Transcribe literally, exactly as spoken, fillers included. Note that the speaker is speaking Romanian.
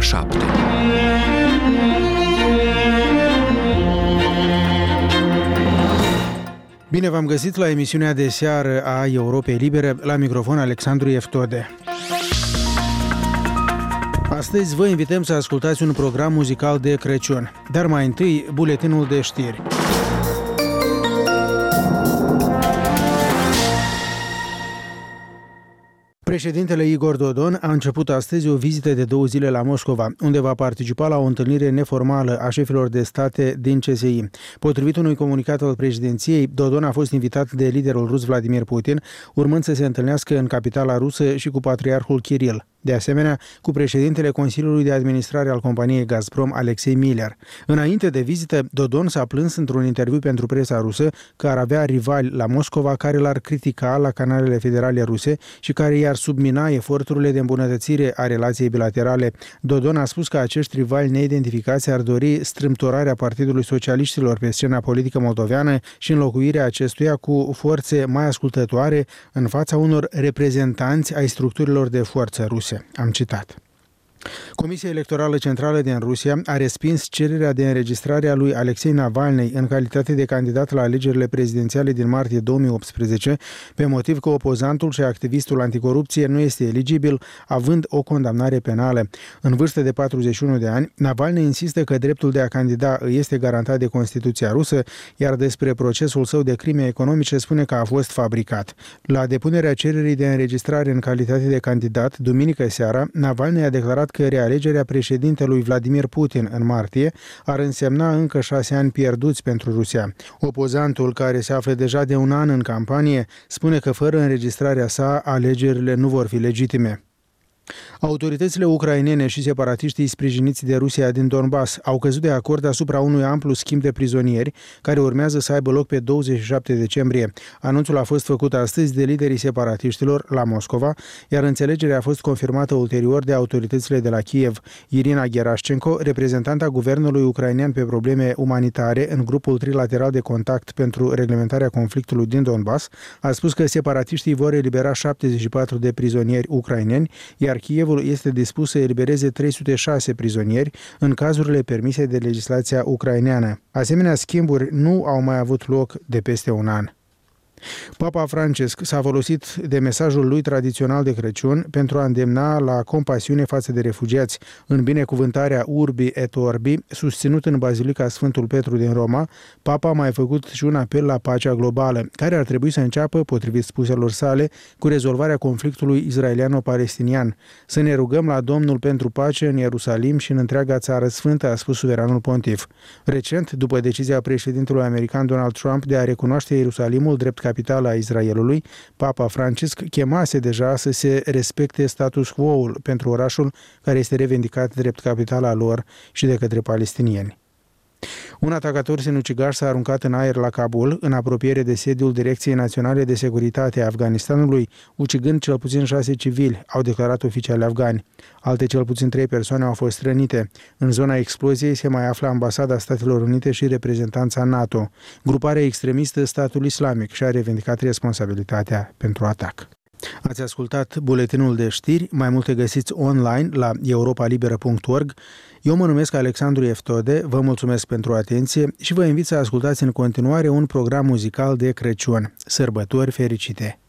șapte. Bine v-am găsit la emisiunea de seară a Europei Libere, la microfon Alexandru Eftode. Astăzi vă invităm să ascultați un program muzical de Crăciun, dar mai întâi buletinul de știri. Președintele Igor Dodon a început astăzi o vizită de două zile la Moscova, unde va participa la o întâlnire neformală a șefilor de state din C S I. Potrivit unui comunicat al președinției, Dodon a fost invitat de liderul rus Vladimir Putin, urmând să se întâlnească în capitala rusă și cu patriarhul Kiril. De asemenea, cu președintele Consiliului de Administrare al companiei Gazprom, Alexei Miller. Înainte de vizită, Dodon s-a plâns într-un interviu pentru presa rusă că ar avea rivali la Moscova care l-ar critica la canalele federale ruse și care i-ar submina eforturile de îmbunătățire a relației bilaterale. Dodon a spus că acești rivali neidentificați ar dori strâmtorarea Partidului Socialiștilor pe scena politică moldoveană și înlocuirea acestuia cu forțe mai ascultătoare în fața unor reprezentanți ai structurilor de forță ruse. Am citat. Comisia Electorală Centrală din Rusia a respins cererea de înregistrare a lui Alexei Navalny în calitate de candidat la alegerile prezidențiale din martie două mii optsprezece, pe motiv că opozantul și activistul anticorupție nu este eligibil, având o condamnare penală. În vârstă de patruzeci și unu de ani, Navalny insistă că dreptul de a candida îi este garantat de Constituția rusă, iar despre procesul său de crime economice spune că a fost fabricat. La depunerea cererii de înregistrare în calitate de candidat, duminică seara, Navalny a declarat că realegerea președintelui Vladimir Putin în martie ar însemna încă șase ani pierduți pentru Rusia. Opozantul, care se află deja de un an în campanie, spune că fără înregistrarea sa, alegerile nu vor fi legitime. Autoritățile ucrainene și separatiștii sprijiniți de Rusia din Donbass au căzut de acord asupra unui amplu schimb de prizonieri care urmează să aibă loc pe douăzeci și șapte decembrie. Anunțul a fost făcut astăzi de liderii separatiștilor la Moscova, iar înțelegerea a fost confirmată ulterior de autoritățile de la Kiev. Irina Gerașcenko, reprezentanta guvernului ucrainean pe probleme umanitare în grupul trilateral de contact pentru reglementarea conflictului din Donbass, a spus că separatiștii vor elibera șaptezeci și patru de prizonieri ucraineni, iar Kievul este dispus să elibereze trei sute șase prizonieri în cazurile permise de legislația ucraineană. Asemenea schimburi nu au mai avut loc de peste un an. Papa Francisc s-a folosit de mesajul lui tradițional de Crăciun pentru a îndemna la compasiune față de refugiați. În binecuvântarea Urbi et Orbi, susținut în Bazilica Sfântul Petru din Roma, Papa a mai făcut și un apel la pacea globală, care ar trebui să înceapă, potrivit spuselor sale, cu rezolvarea conflictului israeliano-palestinian. Să ne rugăm la Domnul pentru pace în Ierusalim și în întreaga țară sfântă, a spus suveranul pontif. Recent, după decizia președintelui american Donald Trump de a recunoaște Ierusalimul drept capitala a Israelului, Papa Francisc chemase deja să se respecte status quo-ul pentru orașul care este revendicat drept capitala lor și de către palestinieni. Un atacator sinucigaș s-a aruncat în aer la Kabul, în apropiere de sediul Direcției Naționale de Securitate a Afganistanului, ucigând cel puțin șase civili, au declarat oficiali afgani. Alte cel puțin trei persoane au fost rănite. În zona exploziei se mai află Ambasada Statelor Unite și reprezentanța NATO. Gruparea extremistă Statul Islamic și-a revendicat responsabilitatea pentru atac. Ați ascultat buletinul de știri, mai multe găsiți online la europa liberă punct org. Eu mă numesc Alexandru Eftode, vă mulțumesc pentru atenție și vă invit să ascultați în continuare un program muzical de Crăciun. Sărbători fericite!